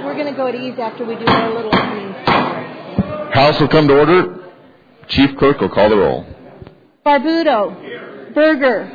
we're going to go at ease after we do our little opening. House will come to order. Chief Clerk will call the roll. Barbuto. Berger.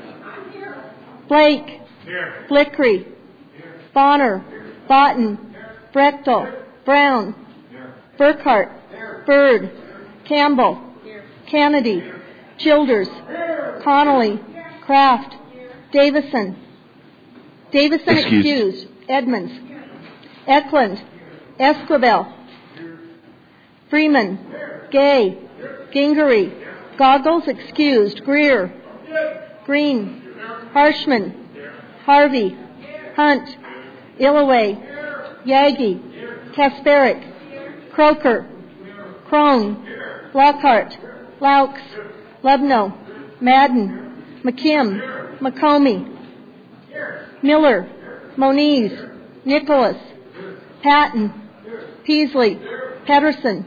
Blake. Flickery. Bonner. Botten. Brechtel. Brown. Burkhart. Bird. Campbell. Kennedy. Childers. Connolly. Kraft. Davison. Excused. Edmonds. Eklund. Esquivel. Freeman. Gay. Gingery. Goggles excused. Greer. Green. Harshman. Harvey. Hunt. Illaway. Yagi. Kasperick. Croker. Crone. Lockhart. Laux. Lubno. Madden. McKim. McComey. Miller. Moniz. Nicholas. Patton. Peasley. Peterson.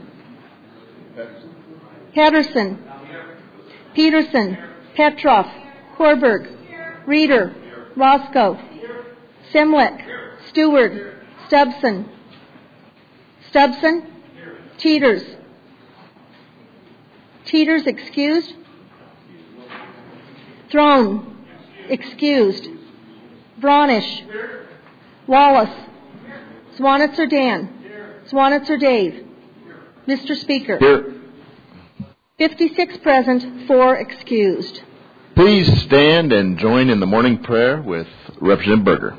Peterson. Petrov. Korberg. Reeder. Roscoe. Simlick. Stewart. Stubson. Teeters. Excused. Throne. Excused. Bronish. Wallace. Swanitzer Dan. Swanitzer Dave. Mr. Speaker. Here. 56 present, 4 excused. Please stand and join in the morning prayer with Representative Berger.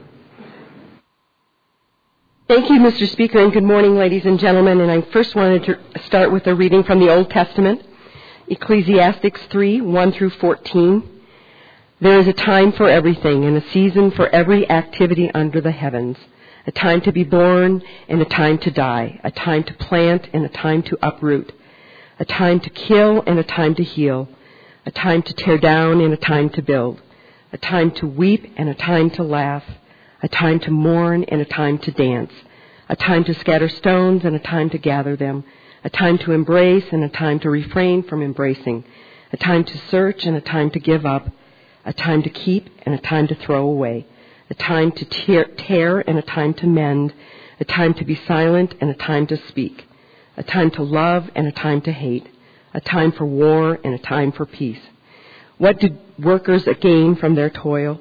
Thank you, Mr. Speaker, and good morning, ladies and gentlemen. And I first wanted to start with a reading from the Old Testament, Ecclesiastes 3, 1 through 14. There is a time for everything and a season for every activity under the heavens, a time to be born and a time to die, a time to plant and a time to uproot, a time to kill and a time to heal, a time to tear down and a time to build, a time to weep and a time to laugh, a time to mourn and a time to dance, a time to scatter stones and a time to gather them, a time to embrace and a time to refrain from embracing, a time to search and a time to give up, a time to keep and a time to throw away, a time to tear and a time to mend, a time to be silent and a time to speak, a time to love and a time to hate, a time for war and a time for peace. What do workers gain from their toil?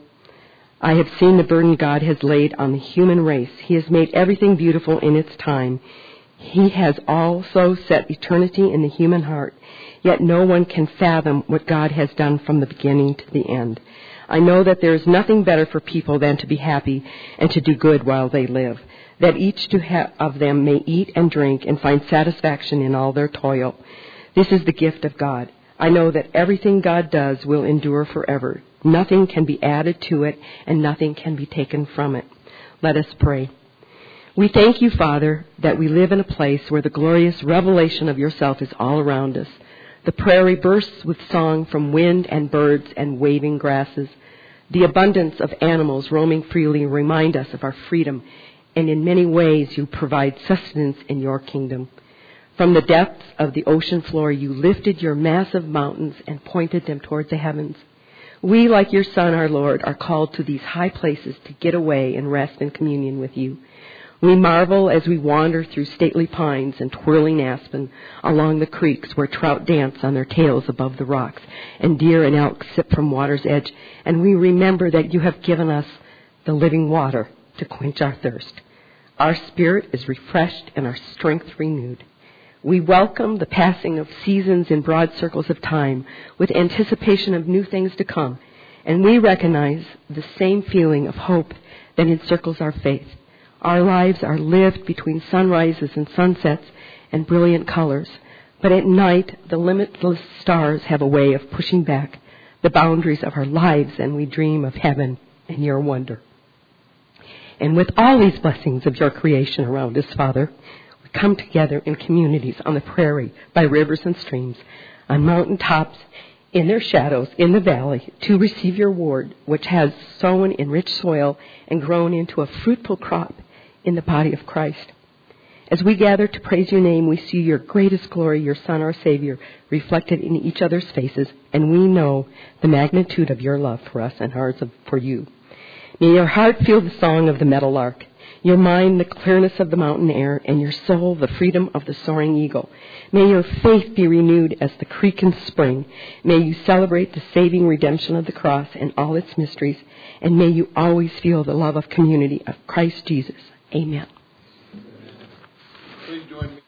I have seen the burden God has laid on the human race. He has made everything beautiful in its time. He has also set eternity in the human heart, yet no one can fathom what God has done from the beginning to the end. I know that there is nothing better for people than to be happy and to do good while they live, that each of them may eat and drink and find satisfaction in all their toil. This is the gift of God. I know that everything God does will endure forever. Nothing can be added to it, and nothing can be taken from it. Let us pray. We thank you, Father, that we live in a place where the glorious revelation of yourself is all around us. The prairie bursts with song from wind and birds and waving grasses. The abundance of animals roaming freely remind us of our freedom, and in many ways you provide sustenance in your kingdom. From the depths of the ocean floor, you lifted your massive mountains and pointed them towards the heavens. We, like your Son, our Lord, are called to these high places to get away and rest in communion with you. We marvel as we wander through stately pines and twirling aspen along the creeks where trout dance on their tails above the rocks and deer and elk sip from water's edge, and we remember that you have given us the living water to quench our thirst. Our spirit is refreshed and our strength renewed. We welcome the passing of seasons in broad circles of time with anticipation of new things to come, and we recognize the same feeling of hope that encircles our faith. Our lives are lived between sunrises and sunsets and brilliant colors, but at night the limitless stars have a way of pushing back the boundaries of our lives, and we dream of heaven and your wonder. And with all these blessings of your creation around us, Father, come together in communities on the prairie, by rivers and streams, on mountain tops, in their shadows, in the valley, to receive your word, which has sown in rich soil and grown into a fruitful crop in the body of Christ. As we gather to praise your name, we see your greatest glory, your Son, our Savior, reflected in each other's faces, and we know the magnitude of your love for us and ours for you. May your heart feel the song of the meadowlark, your mind the clearness of the mountain air, and your soul the freedom of the soaring eagle. May your faith be renewed as the creek in spring. May you celebrate the saving redemption of the cross and all its mysteries, and may you always feel the love of community of Christ Jesus. Amen. Please join me.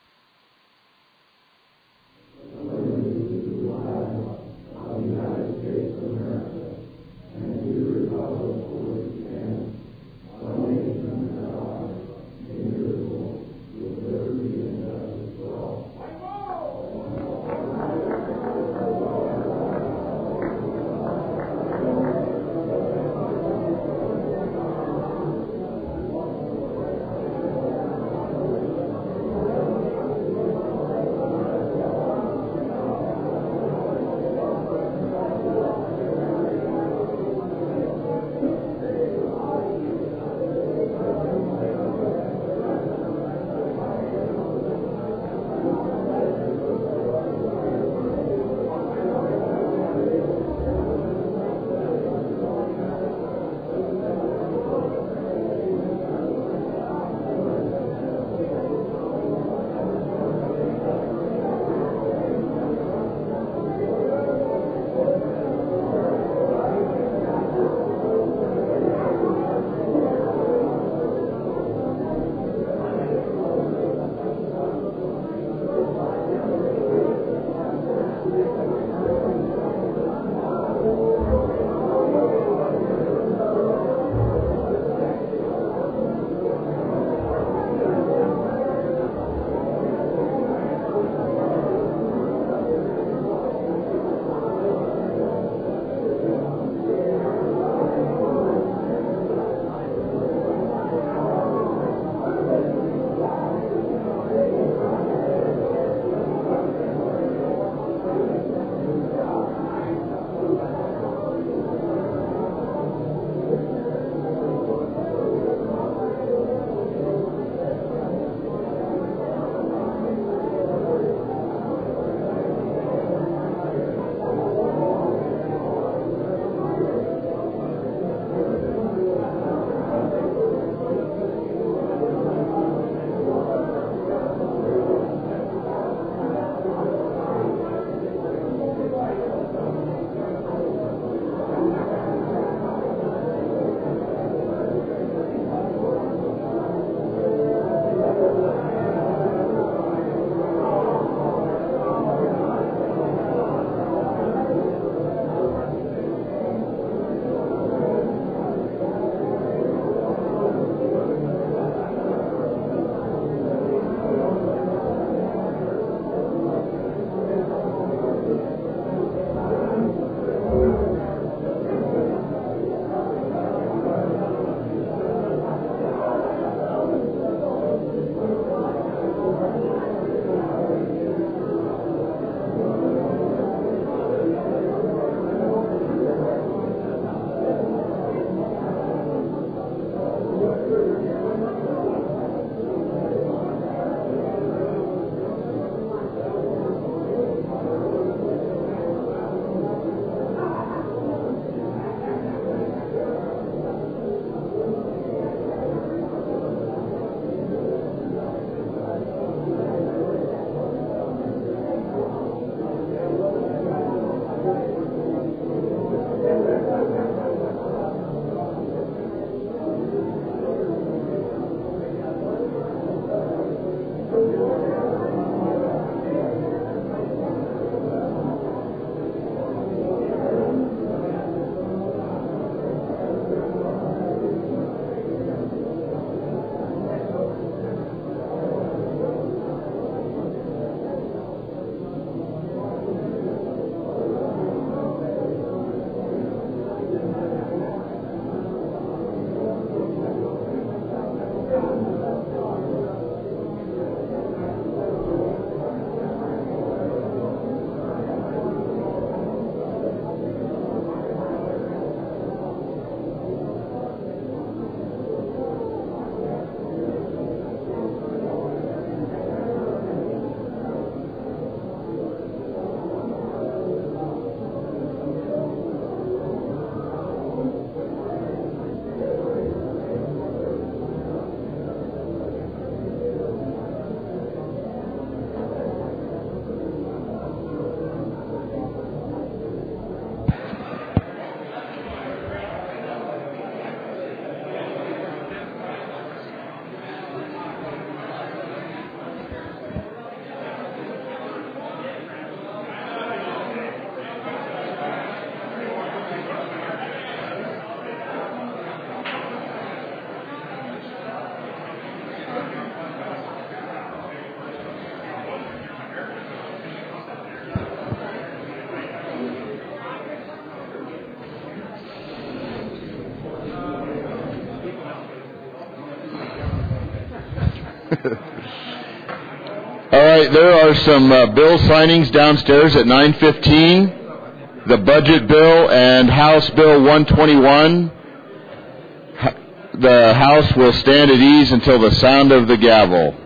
All right, there are some bill signings downstairs at 9:15. The budget bill and House Bill 121. The House will stand at ease until the sound of the gavel.